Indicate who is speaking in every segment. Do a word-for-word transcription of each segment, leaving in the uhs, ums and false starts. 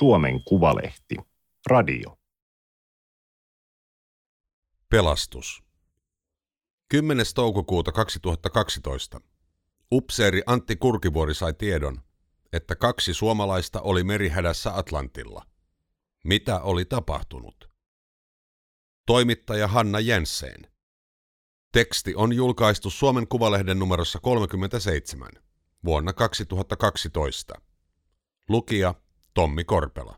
Speaker 1: Suomen Kuvalehti. Radio.
Speaker 2: Pelastus. kymmenes toukokuuta kaksituhattakaksitoista. Upseeri Antti Kurkivuori sai tiedon, että kaksi suomalaista oli merihädässä Atlantilla. Mitä oli tapahtunut? Toimittaja Hanna Jensen. Teksti on julkaistu Suomen Kuvalehden numerossa kolmekymmentäseitsemän vuonna kaksituhattakaksitoista. Lukija Tommi Korpela.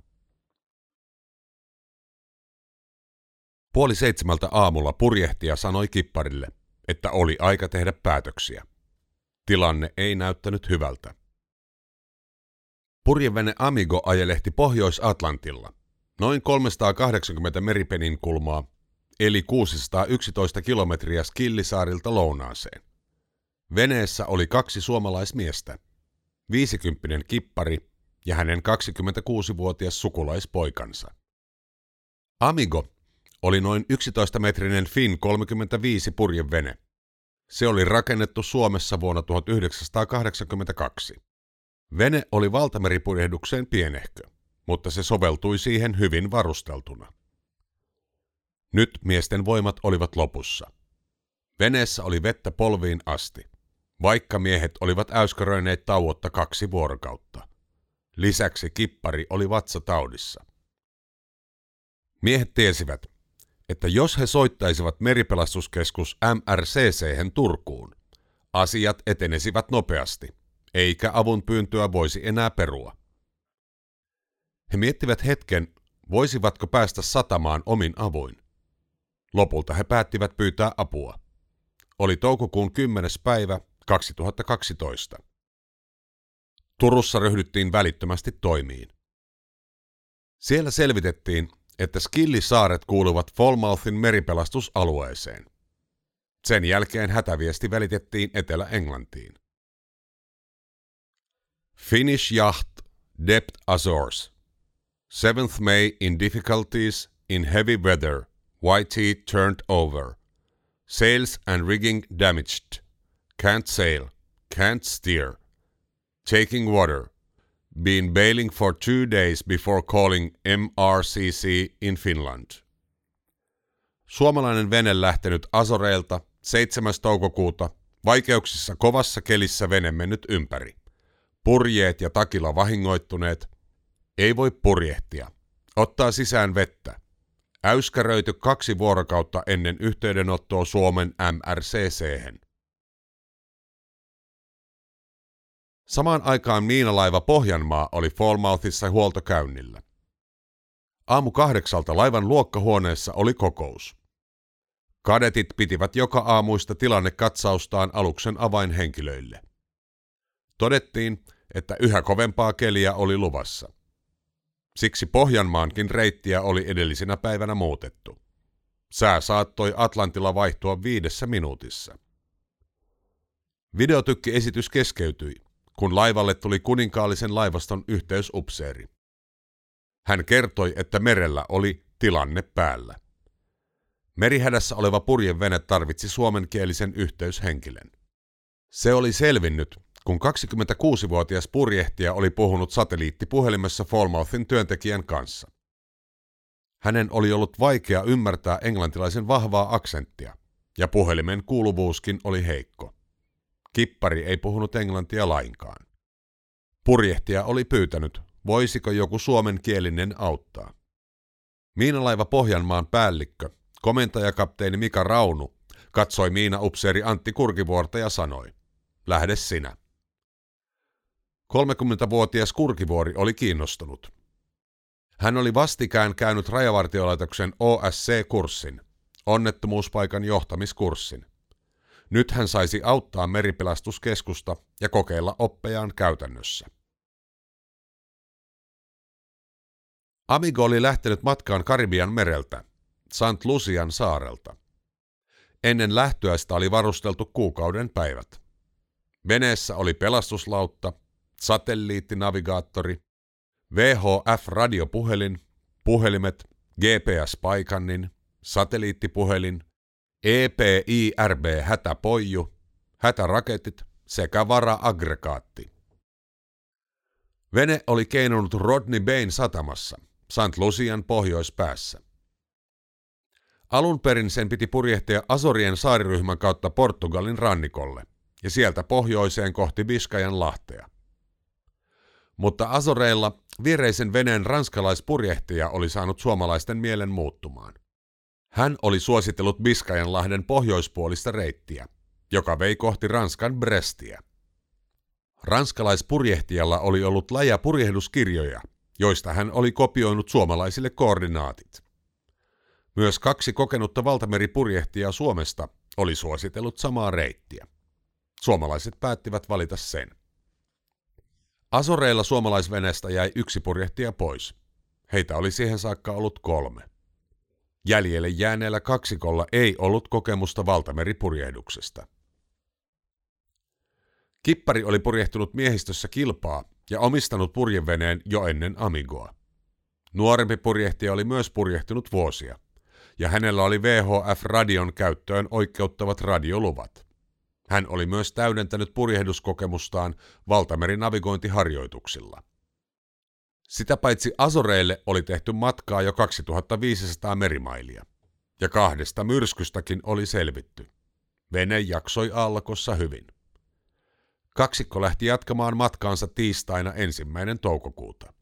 Speaker 2: Puoli seitsemältä aamulla purjehtija sanoi kipparille, että oli aika tehdä päätöksiä. Tilanne ei näyttänyt hyvältä. Purjevene Amigo ajelehti Pohjois-Atlantilla, noin kolmesataakahdeksankymmentä meripeninkulmaa, eli kuusisataayksitoista kilometriä Skillisaarilta lounaaseen. Veneessä oli kaksi suomalaismiestä, viisikymppinen kippari ja hänen kaksikymmentäkuusivuotias sukulaispoikansa. Amigo oli noin yksitoistametrinen Finn kolmekymmentäviisi purjevene. Se oli rakennettu Suomessa vuonna tuhatyhdeksänsataakahdeksankymmentäkaksi. Vene oli valtameripurjehdukseen pienehkö, mutta se soveltui siihen hyvin varusteltuna. Nyt miesten voimat olivat lopussa. Veneessä oli vettä polviin asti, vaikka miehet olivat äyskäröineet tauotta kaksi vuorokautta. Lisäksi kippari oli vatsataudissa. Miehet tiesivät, että jos he soittaisivat meripelastuskeskus M R C C:hen Turkuun, asiat etenisivät nopeasti, eikä avun pyyntöä voisi enää perua. He miettivät hetken, voisivatko päästä satamaan omin avuin. Lopulta he päättivät pyytää apua. Oli toukokuun kymmenes päivä kaksituhattakaksitoista. Turussa ryhdyttiin välittömästi toimiin. Siellä selvitettiin, että Skillisaaret kuuluvat Falmouthin meripelastusalueeseen. Sen jälkeen hätäviesti välitettiin Etelä-Englantiin. Finnish yacht Depth Azores. seventh of May in difficulties in heavy weather. Whitey turned over. Sails and rigging damaged. Can't sail. Can't steer. Taking water. Been bailing for two days before calling M R C C in Finland. Suomalainen vene lähtenyt Azoreilta seitsemäs toukokuuta, vaikeuksissa kovassa kelissä vene mennyt ympäri. Purjeet ja takila vahingoittuneet. Ei voi purjehtia. Ottaa sisään vettä. Äyskäröity kaksi vuorokautta ennen yhteydenottoa Suomen M R C C:hen. Samaan aikaan miinalaiva Pohjanmaa oli Falmouthissa huoltokäynnillä. Aamu kahdeksalta laivan luokkahuoneessa oli kokous. Kadetit pitivät joka aamuista tilannekatsaustaan aluksen avainhenkilöille. Todettiin, että yhä kovempaa keliä oli luvassa. Siksi Pohjanmaankin reittiä oli edellisenä päivänä muutettu. Sää saattoi Atlantilla vaihtua viidessä minuutissa. Videotykkiesitys keskeytyi, kun laivalle tuli kuninkaallisen laivaston yhteysupseeri. Hän kertoi, että merellä oli tilanne päällä. Merihädässä oleva purjevene tarvitsi suomenkielisen yhteyshenkilön. Se oli selvinnyt, kun kaksikymmentäkuusivuotias purjehtija oli puhunut satelliittipuhelimessa Falmouthin työntekijän kanssa. Hänen oli ollut vaikea ymmärtää englantilaisen vahvaa aksenttia, ja puhelimen kuuluvuuskin oli heikko. Kippari ei puhunut englantia lainkaan. Purjehtija oli pyytänyt, voisiko joku suomenkielinen auttaa. Miinalaiva Pohjanmaan päällikkö, komentajakapteeni Mika Raunu, katsoi miinaupseeri Antti Kurkivuorta ja sanoi, lähde sinä. kolmekymmentävuotias Kurkivuori oli kiinnostunut. Hän oli vastikään käynyt Rajavartiolaitoksen O S C-kurssin, onnettomuuspaikan johtamiskurssin. Nyt hän saisi auttaa meripelastuskeskusta ja kokeilla oppejaan käytännössä. Amigo oli lähtenyt matkaan Karibian mereltä, Saint Lucian saarelta. Ennen lähtöä sitä oli varusteltu kuukauden päivät. Veneessä oli pelastuslautta, satelliittinavigaattori, V H F-radiopuhelin, puhelimet, G P S-paikannin, satelliittipuhelin, E P I R B-hätäpoiju, hätäraketit sekä vara-aggregaatti. Vene oli keinunut Rodney Bayn satamassa, Saint Lucian pohjoispäässä. Alun perin sen piti purjehtia Azorien saariryhmän kautta Portugalin rannikolle ja sieltä pohjoiseen kohti Biskajan lahtea. Mutta Azoreilla viereisen veneen ranskalaispurjehtija oli saanut suomalaisten mielen muuttumaan. Hän oli suositellut Biskajanlahden pohjoispuolista reittiä, joka vei kohti Ranskan Brestiä. Ranskalaispurjehtijalla oli ollut läjä purjehduskirjoja, joista hän oli kopioinut suomalaisille koordinaatit. Myös kaksi kokenutta valtameripurjehtijaa Suomesta oli suositellut samaa reittiä. Suomalaiset päättivät valita sen. Azoreilla suomalaisveneestä jäi yksi purjehtija pois. Heitä oli siihen saakka ollut kolme. Jäljelle jääneellä kaksikolla ei ollut kokemusta valtameripurjehduksesta. Kippari oli purjehtunut miehistössä kilpaa ja omistanut purjeveneen jo ennen Amigoa. Nuorempi purjehtija oli myös purjehtunut vuosia, ja hänellä oli V H F-radion käyttöön oikeuttavat radioluvat. Hän oli myös täydentänyt purjehduskokemustaan valtamerinavigointiharjoituksilla. Sitä paitsi Azoreille oli tehty matkaa jo kaksituhattaviisisataa merimailia, ja kahdesta myrskystäkin oli selvitty. Vene jaksoi Aallakossa hyvin. Kaksikko lähti jatkamaan matkaansa tiistaina ensimmäinen toukokuuta.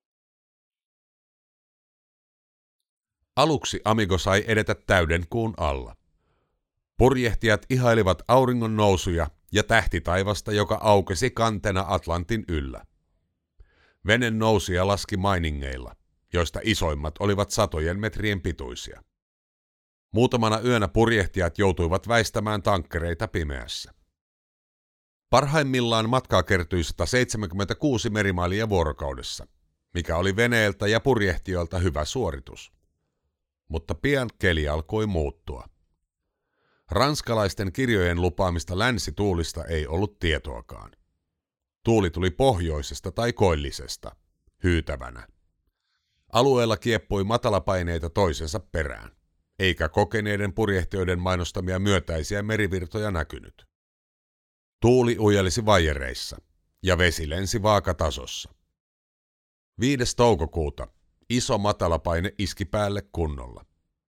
Speaker 2: Aluksi Amigo sai edetä täyden kuun alla. Purjehtijat ihailivat auringon nousuja ja tähtitaivasta, joka aukesi kantena Atlantin yllä. Vene nousi ja laski mainingeilla, joista isoimmat olivat satojen metrien pituisia. Muutamana yönä purjehtijat joutuivat väistämään tankkereita pimeässä. Parhaimmillaan matkaa kertyi sata seitsemänkymmentäkuusi merimailia vuorokaudessa, mikä oli veneeltä ja purjehtijoilta hyvä suoritus. Mutta pian keli alkoi muuttua. Ranskalaisten kirjojen lupaamista länsituulista ei ollut tietoakaan. Tuuli tuli pohjoisesta tai koillisesta, hyytävänä. Alueella kieppui matalapaineita toisensa perään, eikä kokeneiden purjehtijoiden mainostamia myötäisiä merivirtoja näkynyt. Tuuli ujelisi vaijereissa ja vesi lensi vaakatasossa. viides toukokuuta iso matalapaine iski päälle kunnolla.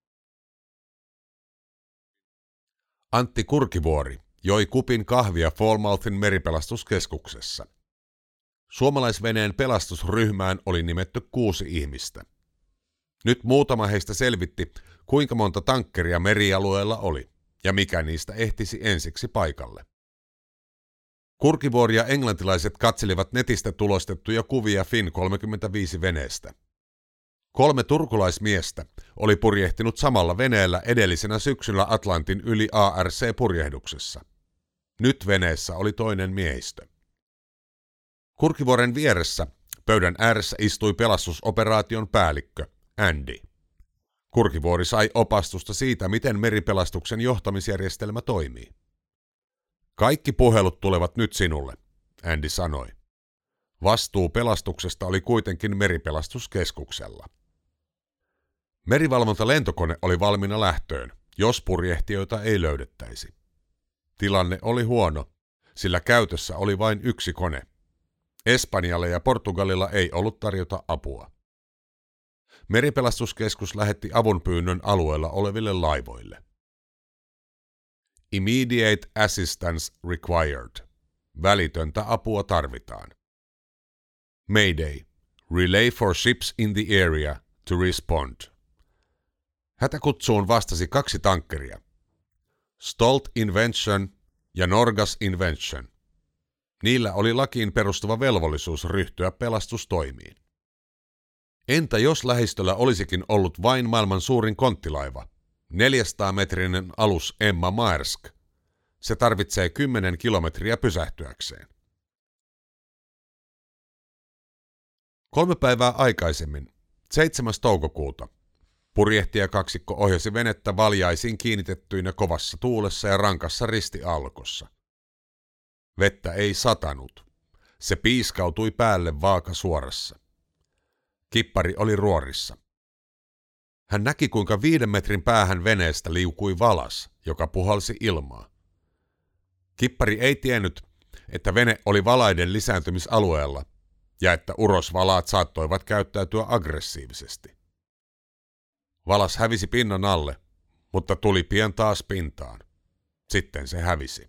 Speaker 2: Antti Kurkivuori joi kupin kahvia Falmouthin meripelastuskeskuksessa. Suomalaisveneen pelastusryhmään oli nimetty kuusi ihmistä. Nyt muutama heistä selvitti, kuinka monta tankkeria merialueella oli ja mikä niistä ehtisi ensiksi paikalle. Kurkivuori ja englantilaiset katselivat netistä tulostettuja kuvia Fin kolmekymmentäviisi veneestä. Kolme turkulaismiestä oli purjehtinut samalla veneellä edellisenä syksyllä Atlantin yli A R C-purjehduksessa. Nyt veneessä oli toinen miehistö. Kurkivuoren vieressä pöydän ääressä istui pelastusoperaation päällikkö, Andy. Kurkivuori sai opastusta siitä, miten meripelastuksen johtamisjärjestelmä toimii. Kaikki puhelut tulevat nyt sinulle, Andy sanoi. Vastuu pelastuksesta oli kuitenkin meripelastuskeskuksella. Merivalvontalentokone oli valmiina lähtöön, jos purjehtijoita ei löydettäisi. Tilanne oli huono, sillä käytössä oli vain yksi kone. Espanjalla ja Portugalilla ei ollut tarjota apua. Meripelastuskeskus lähetti avunpyynnön alueella oleville laivoille. Immediate assistance required. Välitöntä apua tarvitaan. Mayday. Relay for ships in the area to respond. Hätäkutsuun vastasi kaksi tankkeria. Stolt Invention ja Norgas Invention. Niillä oli lakiin perustuva velvollisuus ryhtyä pelastustoimiin. Entä jos lähistöllä olisikin ollut vain maailman suurin konttilaiva, neljäsataa metrinen alus Emma Maersk? Se tarvitsee kymmenen kilometriä pysähtyäkseen. Kolme päivää aikaisemmin, seitsemäs toukokuuta, purjehtijakaksikko ohjasi venettä valjaisiin kiinnitettyinä kovassa tuulessa ja rankassa ristiaallokossa. Vettä ei satanut. Se piiskautui päälle vaaka suorassa. Kippari oli ruorissa. Hän näki, kuinka viiden metrin päähän veneestä liukui valas, joka puhalsi ilmaa. Kippari ei tiennyt, että vene oli valaiden lisääntymisalueella, ja että urosvalaat saattoivat käyttäytyä aggressiivisesti. Valas hävisi pinnan alle, mutta tuli pian taas pintaan. Sitten se hävisi.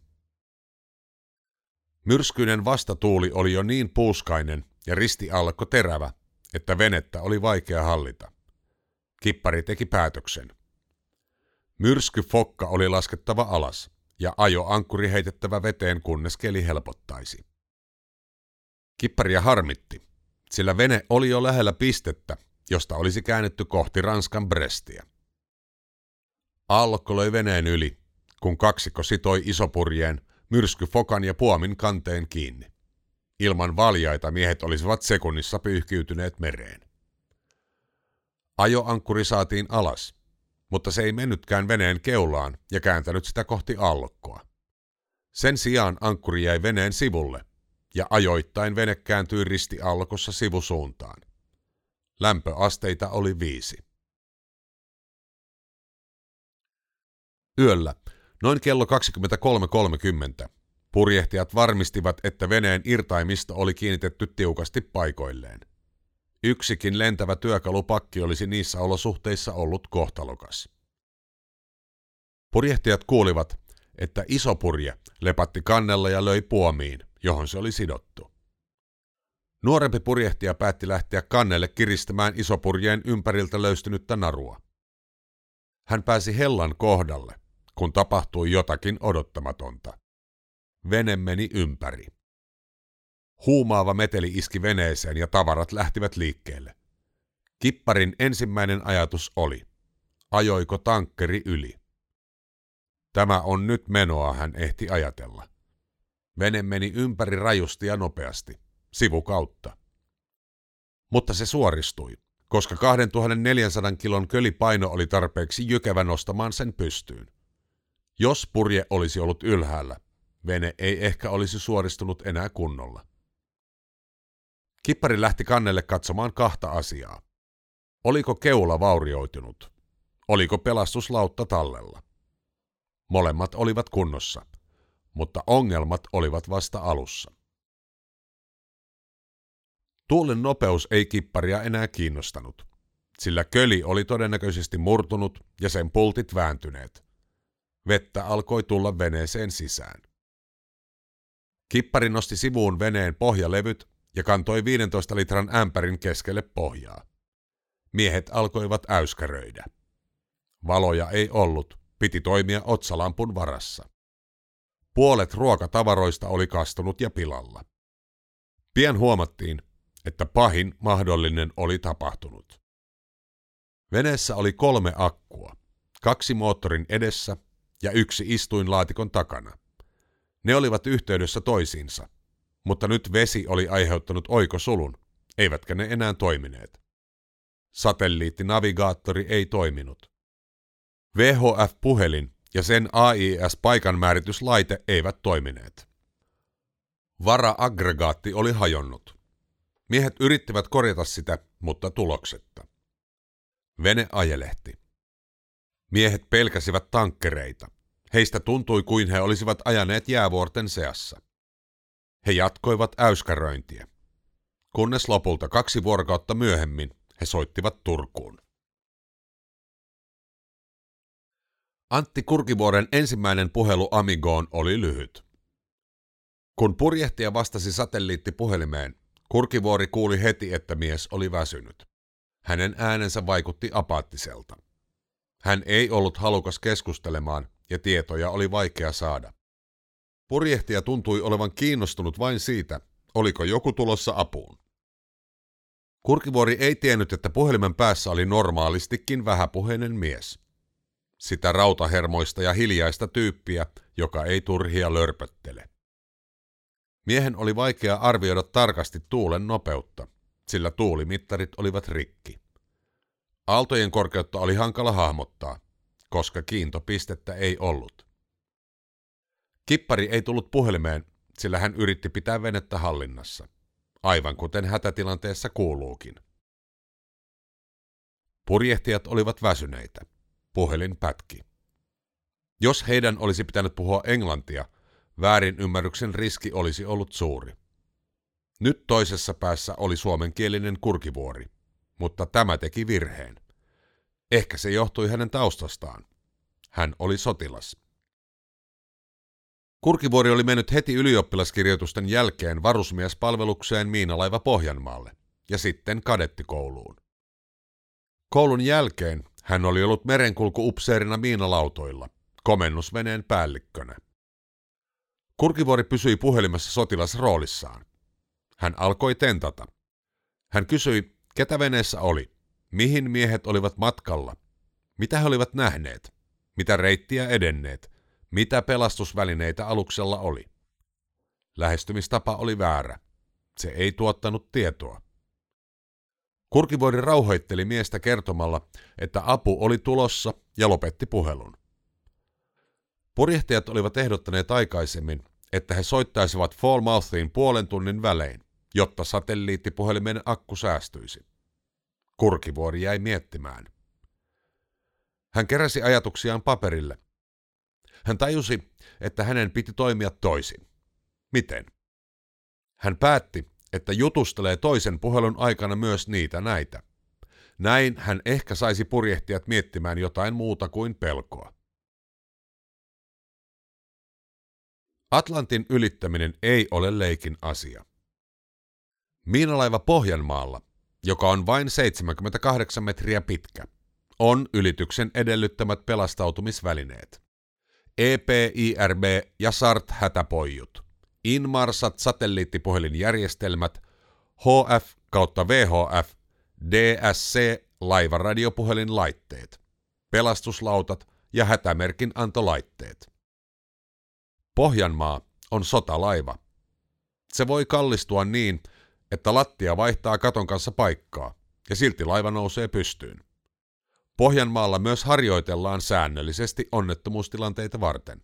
Speaker 2: Myrskyinen vastatuuli oli jo niin puuskainen ja ristialkko terävä, että venettä oli vaikea hallita. Kippari teki päätöksen. Myrskyfokka oli laskettava alas ja ajoankkuri heitettävä veteen, kunnes keli helpottaisi. Kipparia harmitti, sillä vene oli jo lähellä pistettä, josta olisi käännetty kohti Ranskan Brestia. Aallokko löi veneen yli, kun kaksikko sitoi isopurjeen myrskyfokan ja puomin kanteen kiinni. Ilman valjaita miehet olisivat sekunnissa pyyhkiytyneet mereen. Ajoankkuri saatiin alas, mutta se ei mennytkään veneen keulaan ja kääntänyt sitä kohti aallokkoa. Sen sijaan ankkuri jäi veneen sivulle, ja ajoittain vene kääntyi ristiaallokossa sivusuuntaan. Lämpöasteita oli viisi. Yöllä, noin kello kaksikymmentäkolme kolmekymmentä, purjehtijat varmistivat, että veneen irtaimisto oli kiinnitetty tiukasti paikoilleen. Yksikin lentävä työkalupakki olisi niissä olosuhteissa ollut kohtalokas. Purjehtijat kuulivat, että iso purje lepatti kannella ja löi puomiin, johon se oli sidottu. Nuorempi purjehtija päätti lähteä kannelle kiristämään isopurjeen ympäriltä löystynyttä narua. Hän pääsi hellan kohdalle, kun tapahtui jotakin odottamatonta. Vene meni ympäri. Huumaava meteli iski veneeseen ja tavarat lähtivät liikkeelle. Kipparin ensimmäinen ajatus oli, ajoiko tankkeri yli? Tämä on nyt menoa, hän ehti ajatella. Vene meni ympäri rajusti ja nopeasti, sivukautta. Mutta se suoristui, koska kaksituhattaneljäsataa kilon kölipaino oli tarpeeksi jykevä nostamaan sen pystyyn. Jos purje olisi ollut ylhäällä, vene ei ehkä olisi suoristunut enää kunnolla. Kippari lähti kannelle katsomaan kahta asiaa. Oliko keula vaurioitunut? Oliko pelastuslautta tallella? Molemmat olivat kunnossa, mutta ongelmat olivat vasta alussa. Tuulen nopeus ei kipparia enää kiinnostanut, sillä köli oli todennäköisesti murtunut ja sen pultit vääntyneet. Vettä alkoi tulla veneeseen sisään. Kippari nosti sivuun veneen pohjalevyt ja kantoi viidentoista litran ämpärin keskelle pohjaa. Miehet alkoivat äyskäröidä. Valoja ei ollut, piti toimia otsalampun varassa. Puolet ruokatavaroista oli kastunut ja pilalla. Pian huomattiin, että pahin mahdollinen oli tapahtunut. Veneessä oli kolme akkua, kaksi moottorin edessä ja yksi istuinlaatikon takana. Ne olivat yhteydessä toisiinsa, mutta nyt vesi oli aiheuttanut oikosulun, eivätkä ne enää toimineet. Satelliittinavigaattori ei toiminut. V H F-puhelin ja sen A I S-paikanmäärityslaite eivät toimineet. Vara-aggregaatti oli hajonnut. Miehet yrittivät korjata sitä, mutta tuloksetta. Vene ajelehti. Miehet pelkäsivät tankkereita. Heistä tuntui kuin he olisivat ajaneet jäävuorten seassa. He jatkoivat äyskäröintiä, kunnes lopulta kaksi vuorokautta myöhemmin he soittivat Turkuun. Antti Kurkivuoren ensimmäinen puhelu Amigoon oli lyhyt. Kun purjehtija vastasi satelliittipuhelimeen, Kurkivuori kuuli heti, että mies oli väsynyt. Hänen äänensä vaikutti apaattiselta. Hän ei ollut halukas keskustelemaan ja tietoja oli vaikea saada. Purjehtija tuntui olevan kiinnostunut vain siitä, oliko joku tulossa apuun. Kurkivuori ei tiennyt, että puhelimen päässä oli normaalistikin vähäpuheinen mies. Sitä rautahermoista ja hiljaista tyyppiä, joka ei turhia lörpöttele. Miehen oli vaikea arvioida tarkasti tuulen nopeutta, sillä tuulimittarit olivat rikki. Aaltojen korkeutta oli hankala hahmottaa, koska kiintopistettä ei ollut. Kippari ei tullut puhelimeen, sillä hän yritti pitää venettä hallinnassa, aivan kuten hätätilanteessa kuuluukin. Purjehtijat olivat väsyneitä. Puhelin pätki. Jos heidän olisi pitänyt puhua englantia, väärinymmärryksen riski olisi ollut suuri. Nyt toisessa päässä oli suomenkielinen Kurkivuori, mutta tämä teki virheen. Ehkä se johtui hänen taustastaan. Hän oli sotilas. Kurkivuori oli mennyt heti ylioppilaskirjoitusten jälkeen varusmiespalvelukseen miinalaiva Pohjanmaalle ja sitten kadettikouluun. Koulun jälkeen hän oli ollut merenkulku-upseerina miinalautoilla, komennusveneen päällikkönä. Kurkivuori pysyi puhelimessa sotilasroolissaan. Hän alkoi tentata. Hän kysyi, ketä veneessä oli, mihin miehet olivat matkalla, mitä he olivat nähneet, mitä reittiä edenneet, mitä pelastusvälineitä aluksella oli. Lähestymistapa oli väärä. Se ei tuottanut tietoa. Kurkivuori rauhoitteli miestä kertomalla, että apu oli tulossa ja lopetti puhelun. Purjehtajat olivat ehdottaneet aikaisemmin, että he soittaisivat Falmouthiin puolen tunnin välein, jotta satelliittipuhelimen akku säästyisi. Kurkivuori jäi miettimään. Hän keräsi ajatuksiaan paperille. Hän tajusi, että hänen piti toimia toisin. Miten? Hän päätti, että jutustelee toisen puhelun aikana myös niitä näitä. Näin hän ehkä saisi purjehtijat miettimään jotain muuta kuin pelkoa. Atlantin ylittäminen ei ole leikin asia. Miinalaiva Pohjanmaalla, joka on vain seitsemänkymmentäkahdeksan metriä pitkä, on ylityksen edellyttämät pelastautumisvälineet. E P I R B ja S A R T-hätäpoijut, Inmarsat satelliittipuhelinjärjestelmät, H F kautta V H F, D S C-laivaradiopuhelinlaitteet, pelastuslautat ja hätämerkin antolaitteet. Pohjanmaa on sotalaiva. Se voi kallistua niin, että lattia vaihtaa katon kanssa paikkaa ja silti laiva nousee pystyyn. Pohjanmaalla myös harjoitellaan säännöllisesti onnettomuustilanteita varten.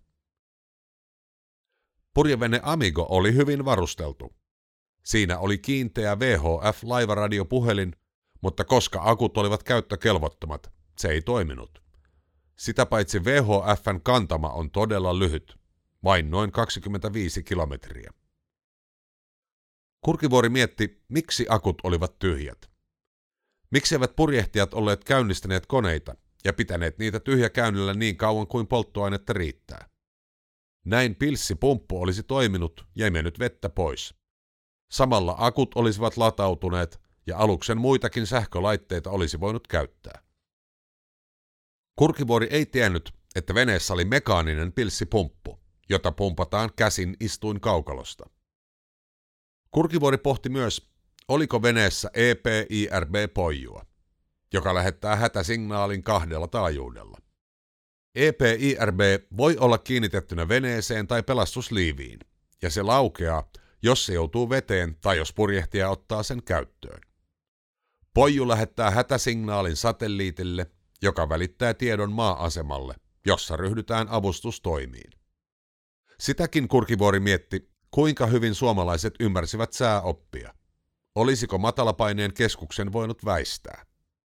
Speaker 2: Purjevene Amigo oli hyvin varusteltu. Siinä oli kiinteä V H F-laivaradiopuhelin, mutta koska akut olivat käyttökelvottomat, se ei toiminut. Sitä paitsi V H F:n kantama on todella lyhyt, vain noin kaksikymmentäviisi kilometriä. Kurkivuori mietti, miksi akut olivat tyhjät. Miksi eivät purjehtijat olleet käynnistäneet koneita ja pitäneet niitä tyhjäkäynnillä niin kauan kuin polttoainetta riittää. Näin pilssipumppu olisi toiminut ja imennyt vettä pois. Samalla akut olisivat latautuneet ja aluksen muitakin sähkölaitteita olisi voinut käyttää. Kurkivuori ei tiennyt, että veneessä oli mekaaninen pilssipumppu, jota pumpataan käsin istuinkaukalosta. Kurkivuori pohti myös, oliko veneessä E P I R B-poijua, joka lähettää hätäsignaalin kahdella taajuudella. E P I R B voi olla kiinnitettynä veneeseen tai pelastusliiviin, ja se laukeaa, jos se joutuu veteen tai jos purjehtija ottaa sen käyttöön. Poiju lähettää hätäsignaalin satelliitille, joka välittää tiedon maa-asemalle, jossa ryhdytään avustustoimiin. Sitäkin Kurkivuori mietti, kuinka hyvin suomalaiset ymmärsivät sääoppia. Olisiko matalapaineen keskuksen voinut väistää?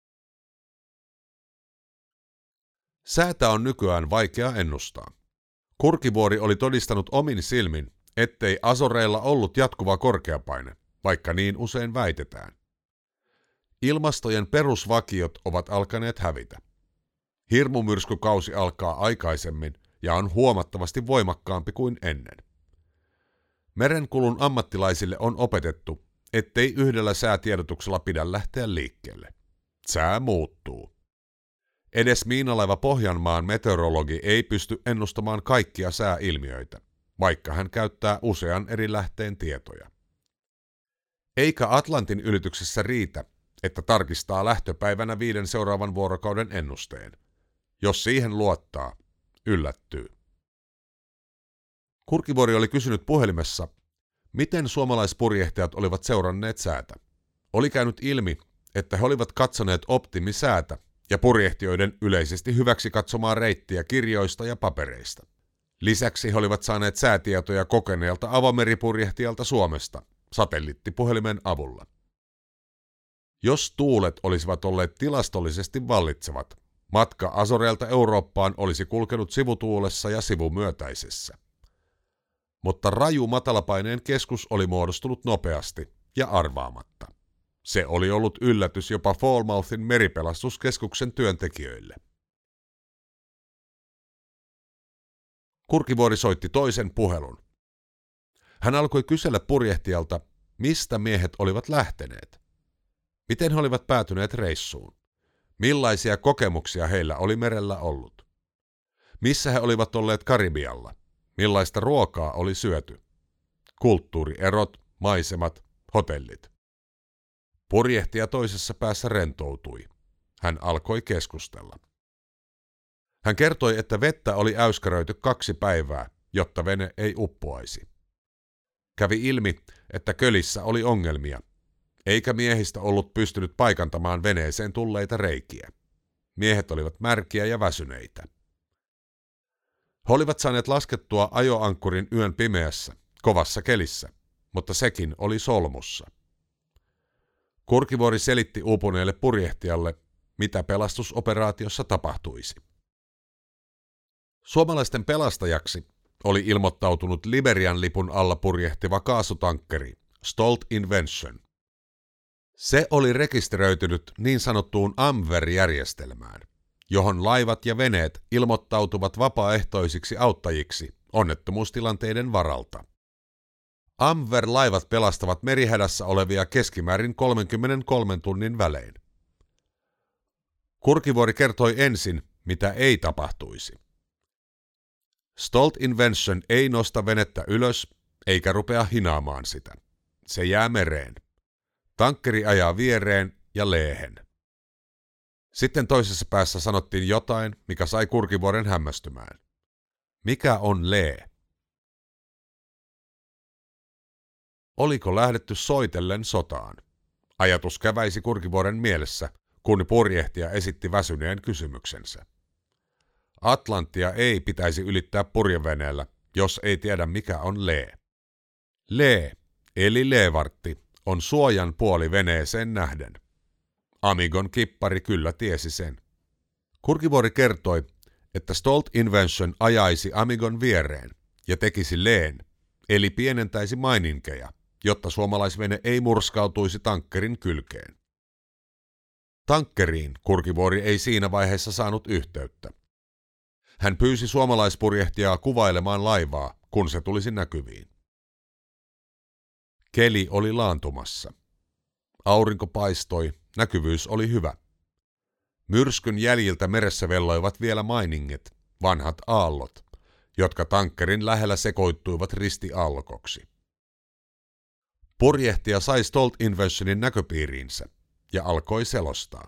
Speaker 2: Säätä on nykyään vaikea ennustaa. Kurkivuori oli todistanut omin silmin, ettei Azoreilla ollut jatkuva korkeapaine, vaikka niin usein väitetään. Ilmastojen perusvakiot ovat alkaneet hävitä. Hirmumyrskykausi alkaa aikaisemmin ja on huomattavasti voimakkaampi kuin ennen. Merenkulun ammattilaisille on opetettu, ettei yhdellä säätiedotuksella pidä lähteä liikkeelle. Sää muuttuu. Edes miinalaiva Pohjanmaan meteorologi ei pysty ennustamaan kaikkia sääilmiöitä, vaikka hän käyttää usean eri lähteen tietoja. Eikä Atlantin ylityksessä riitä, että tarkistaa lähtöpäivänä viiden seuraavan vuorokauden ennusteen. Jos siihen luottaa, yllättyy. Kurkivuori oli kysynyt puhelimessa, miten suomalaispurjehtajat olivat seuranneet säätä. Oli käynyt ilmi, että he olivat katsoneet optimisäätä ja purjehtijoiden yleisesti hyväksi katsomaa reittiä kirjoista ja papereista. Lisäksi he olivat saaneet säätietoja kokeneelta avomeripurjehtijalta Suomesta satelliittipuhelimen avulla. Jos tuulet olisivat olleet tilastollisesti vallitsevat, matka Azoreilta Eurooppaan olisi kulkenut sivutuulessa ja sivumyötäisessä. mutta raju matalapaineen keskus oli muodostunut nopeasti ja arvaamatta. Se oli ollut yllätys jopa Falmouthin meripelastuskeskuksen työntekijöille. Kurkivuori soitti toisen puhelun. Hän alkoi kysellä purjehtijalta, mistä miehet olivat lähteneet. Miten he olivat päätyneet reissuun? Millaisia kokemuksia heillä oli merellä ollut? Missä he olivat olleet Karibialla? Millaista ruokaa oli syöty? Kulttuurierot, maisemat, hotellit. Purjehtija toisessa päässä rentoutui. Hän alkoi keskustella. Hän kertoi, että vettä oli äyskäröity kaksi päivää, jotta vene ei uppoaisi. Kävi ilmi, että kölissä oli ongelmia, eikä miehistä ollut pystynyt paikantamaan veneeseen tulleita reikiä. Miehet olivat märkiä ja väsyneitä. He olivat saaneet laskettua ajoankkurin yön pimeässä, kovassa kelissä, mutta sekin oli solmussa. Kurkivuori selitti uupuneelle purjehtijalle, mitä pelastusoperaatiossa tapahtuisi. Suomalaisten pelastajaksi oli ilmoittautunut Liberian lipun alla purjehtiva kaasutankkeri Stolt Invention. Se oli rekisteröitynyt niin sanottuun A M V E R-järjestelmään, johon laivat ja veneet ilmoittautuvat vapaaehtoisiksi auttajiksi onnettomuustilanteiden varalta. A M V E R-laivat pelastavat merihädässä olevia keskimäärin kolmekymmentäkolmen tunnin välein. Kurkivuori kertoi ensin, mitä ei tapahtuisi. Stolt Invention ei nosta venettä ylös eikä rupea hinaamaan sitä. Se jää mereen. Tankkeri ajaa viereen ja leehen. Sitten toisessa päässä sanottiin jotain, mikä sai Kurkivuoren hämmästymään. Mikä on lee? Oliko lähdetty soitellen sotaan? Ajatus käväisi Kurkivuoren mielessä, kun purjehtija esitti väsyneen kysymyksensä. Atlanttia ei pitäisi ylittää purjeveneellä, jos ei tiedä mikä on lee. Lee, eli leevartti, on suojan puoli veneeseen nähden. Amigon kippari kyllä tiesi sen. Kurkivuori kertoi, että Stolt Invention ajaisi Amigon viereen ja tekisi leen, eli pienentäisi maininkeja, jotta suomalaisvene ei murskautuisi tankkerin kylkeen. Tankkeriin Kurkivuori ei siinä vaiheessa saanut yhteyttä. Hän pyysi suomalaispurjehtijaa kuvailemaan laivaa, kun se tulisi näkyviin. Keli oli laantumassa. Aurinko paistoi, näkyvyys oli hyvä. Myrskyn jäljiltä meressä velloivat vielä maininget, vanhat aallot, jotka tankkerin lähellä sekoittuivat ristiaallokoksi. Purjehtija sai Stolt Inventionin näköpiiriinsä ja alkoi selostaa.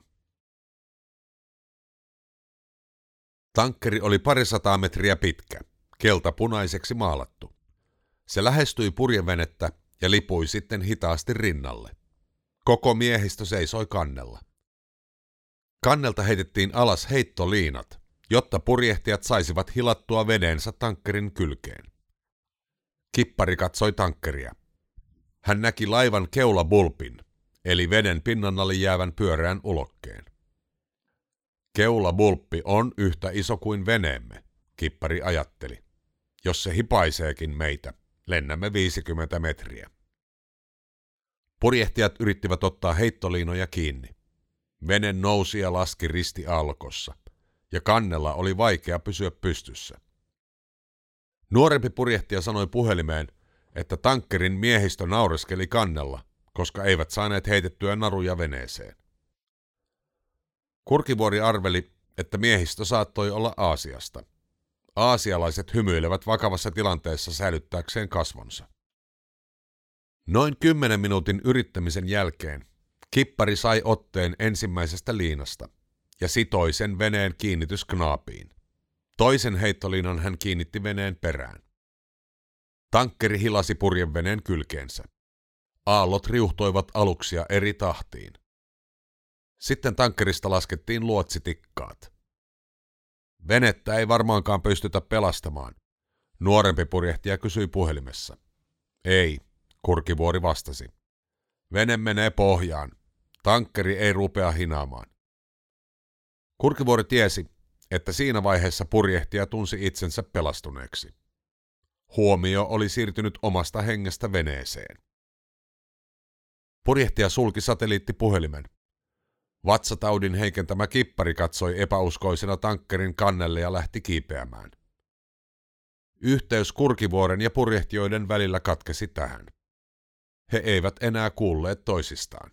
Speaker 2: Tankkeri oli parisataa metriä pitkä, keltapunaiseksi maalattu. Se lähestyi purjevenettä ja lipui sitten hitaasti rinnalle. Koko miehistö seisoi kannella. Kannelta heitettiin alas heittoliinat, jotta purjehtijat saisivat hilattua veneensä tankkerin kylkeen. Kippari katsoi tankkeria. Hän näki laivan keulabulpin, eli veden pinnan alle jäävän pyöreän ulokkeen. Keulabulppi on yhtä iso kuin veneemme, kippari ajatteli. Jos se hipaiseekin meitä, lennämme viisikymmentä metriä. Purjehtijat yrittivät ottaa heittoliinoja kiinni. Vene nousi ja laski ristiaallokossa, ja kannella oli vaikea pysyä pystyssä. Nuorempi purjehtija sanoi puhelimeen, että tankkerin miehistö naureskeli kannella, koska eivät saaneet heitettyä naruja veneeseen. Kurkivuori arveli, että miehistö saattoi olla Aasiasta. Aasialaiset hymyilevät vakavassa tilanteessa säilyttääkseen kasvonsa. Noin kymmenen minuutin yrittämisen jälkeen kippari sai otteen ensimmäisestä liinasta ja sitoi sen veneen kiinnitysknaapiin. Toisen heittoliinan hän kiinnitti veneen perään. Tankkeri hilasi purjeveneen kylkeensä. Aallot riuhtoivat aluksia eri tahtiin. Sitten tankkerista laskettiin luotsitikkaat. Venettä ei varmaankaan pystytä pelastamaan. Nuorempi purjehtija kysyi puhelimessa. Ei, Kurkivuori vastasi. Vene menee pohjaan. Tankkeri ei rupea hinaamaan. Kurkivuori tiesi, että siinä vaiheessa purjehtija tunsi itsensä pelastuneeksi. Huomio oli siirtynyt omasta hengestä veneeseen. Purjehtija sulki satelliittipuhelimen. Vatsataudin heikentämä kippari katsoi epäuskoisena tankkerin kannelle ja lähti kiipeämään. Yhteys Kurkivuoren ja purjehtijoiden välillä katkesi tähän. He eivät enää kuulleet toisistaan.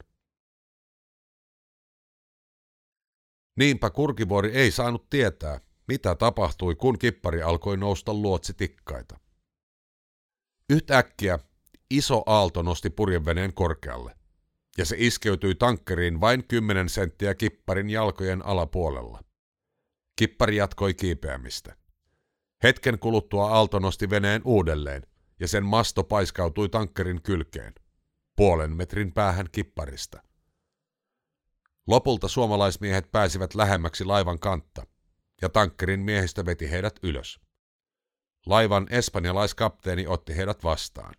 Speaker 2: Niinpä Kurkivuori ei saanut tietää, mitä tapahtui, kun kippari alkoi nousta luotsitikkaita. Yhtäkkiä iso aalto nosti purjeveneen korkealle, ja se iskeytyi tankkeriin vain kymmenen senttiä kipparin jalkojen alapuolella. Kippari jatkoi kiipeämistä. Hetken kuluttua aalto nosti veneen uudelleen, ja sen masto paiskautui tankkerin kylkeen, puolen metrin päähän kipparista. Lopulta suomalaismiehet pääsivät lähemmäksi laivan kantta, ja tankkerin miehistö veti heidät ylös. Laivan espanjalaiskapteeni otti heidät vastaan.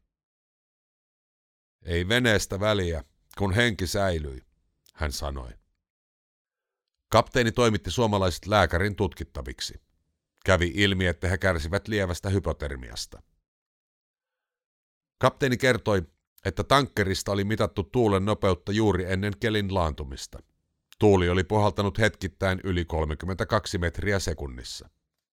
Speaker 2: Ei veneestä väliä, kun henki säilyi, hän sanoi. Kapteeni toimitti suomalaiset lääkärin tutkittaviksi. Kävi ilmi, että he kärsivät lievästä hypotermiasta. Kapteeni kertoi, että tankkerista oli mitattu tuulen nopeutta juuri ennen kelin laantumista. Tuuli oli puhaltanut hetkittäin yli kolmekymmentäkaksi metriä sekunnissa.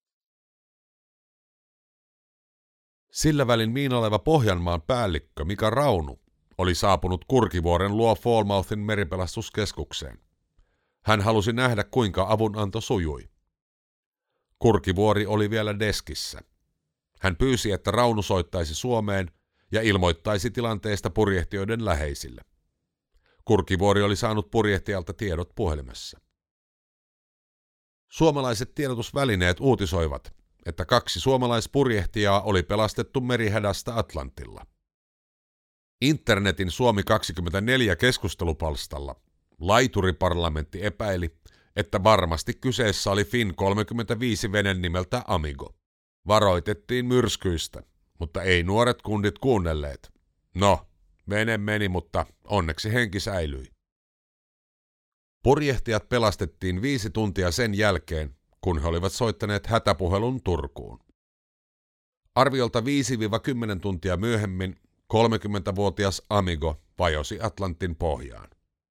Speaker 2: Sillä välin miinalaiva Pohjanmaan päällikkö Mika Raunu oli saapunut Kurkivuoren luo Falmouthin meripelastuskeskukseen. Hän halusi nähdä, kuinka avunanto sujui. Kurkivuori oli vielä deskissä. Hän pyysi, että Raunu soittaisi Suomeen ja ilmoittaisi tilanteesta purjehtijoiden läheisille. Kurkivuori oli saanut purjehtijalta tiedot puhelimessa. Suomalaiset tiedotusvälineet uutisoivat, että kaksi suomalaispurjehtijaa oli pelastettu merihädästä Atlantilla. Internetin Suomi kaksikymmentäneljä keskustelupalstalla laituriparlamentti epäili, että varmasti kyseessä oli Fin kolmekymmentäviisi vene nimeltä Amigo. Varoitettiin myrskyistä, mutta ei nuoret kundit kuunnelleet. No, vene meni, mutta onneksi henki säilyi. Purjehtijat pelastettiin viisi tuntia sen jälkeen, kun he olivat soittaneet hätäpuhelun Turkuun. Arviolta viisi kymmenen tuntia myöhemmin kolmekymmentävuotias Amigo vajosi Atlantin pohjaan.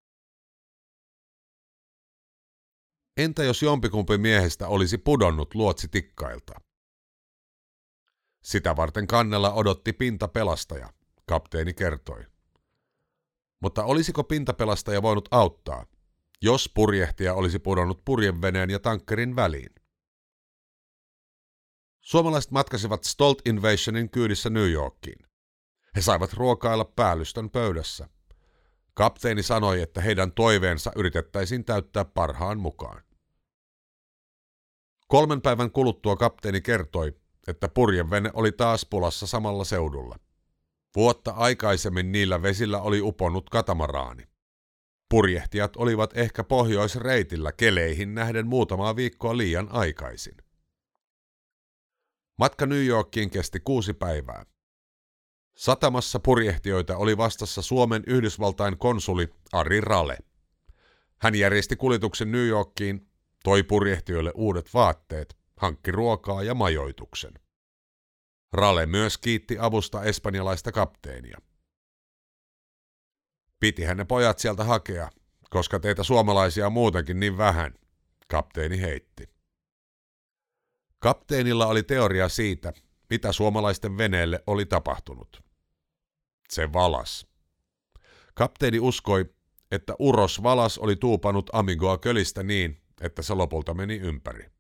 Speaker 2: Entä jos jompikumpi miehistä olisi pudonnut luotsitikkailta? Sitä varten kannella odotti pintapelastaja, kapteeni kertoi. Mutta olisiko pintapelastaja voinut auttaa, jos purjehtija olisi pudonnut purjeveneen ja tankkerin väliin? Suomalaiset matkasivat Stolt Invasionin kyydissä New Yorkiin. He saivat ruokailla päällystön pöydässä. Kapteeni sanoi, että heidän toiveensa yritettäisiin täyttää parhaan mukaan. Kolmen päivän kuluttua kapteeni kertoi, että purjevene oli taas pulassa samalla seudulla. Vuotta aikaisemmin niillä vesillä oli uponnut katamaraani. Purjehtijat olivat ehkä pohjoisreitillä keleihin nähden muutamaa viikkoa liian aikaisin. Matka New Yorkiin kesti kuusi päivää. Satamassa purjehtijoita oli vastassa Suomen Yhdysvaltain konsuli Ari Rale. Hän järjesti kuljetuksen New Yorkiin, toi purjehtijoille uudet vaatteet, hankki ruokaa ja majoituksen. Rale myös kiitti avusta espanjalaista kapteenia. Pitihän ne pojat sieltä hakea, koska teitä suomalaisia on muutenkin niin vähän, kapteeni heitti. Kapteenilla oli teoria siitä, mitä suomalaisten veneelle oli tapahtunut. Se valas. Kapteeni uskoi, että uros valas oli tuupannut Amigoa kölistä niin, että se lopulta meni ympäri.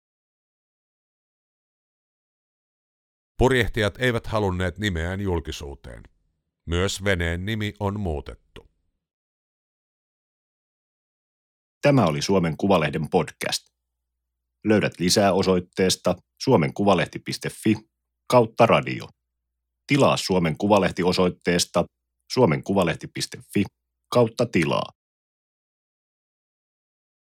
Speaker 2: Purjehtijat eivät halunneet nimeään julkisuuteen. Myös veneen nimi on muutettu.
Speaker 1: Tämä oli Suomen Kuvalehden podcast. Löydät lisää osoitteesta suomenkuvalehti piste fi kautta radio. Tilaa Suomen Kuvalehti osoitteesta suomenkuvalehti piste fi kautta tilaa.